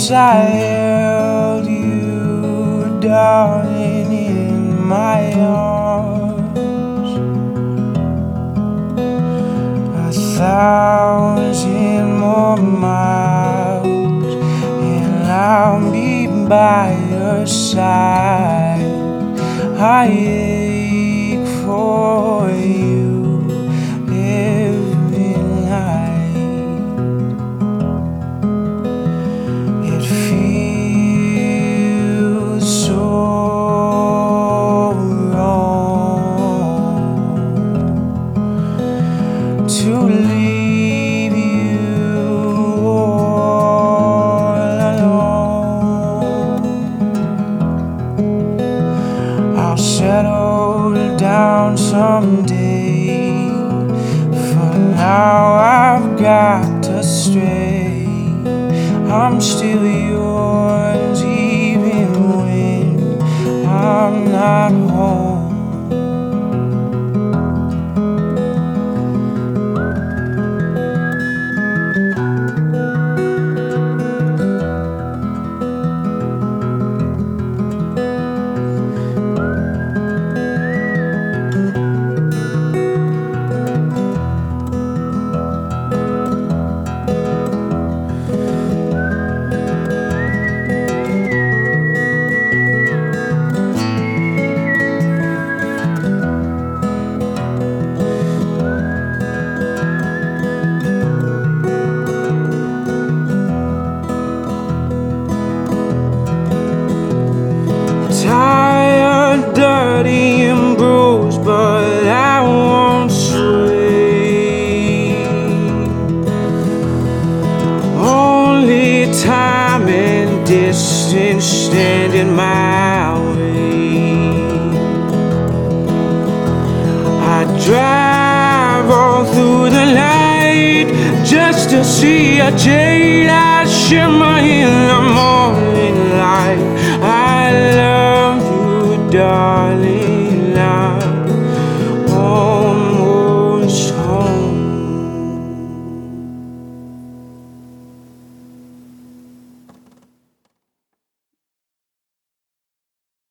Once I held you, darling, in my arms. 1,000 more miles, and I'll be by your side. I ache for you every night. It feels so wrong to leave you all alone. I'll settle down someday. For now I've got to stray. I'm still yours even when I'm not home. Tired, dirty, and bruised, but I won't sway. Only time and distance stand in my way. I drive all through the night just to see a jade-eyed shimmer in the morning light. I love you, darling, I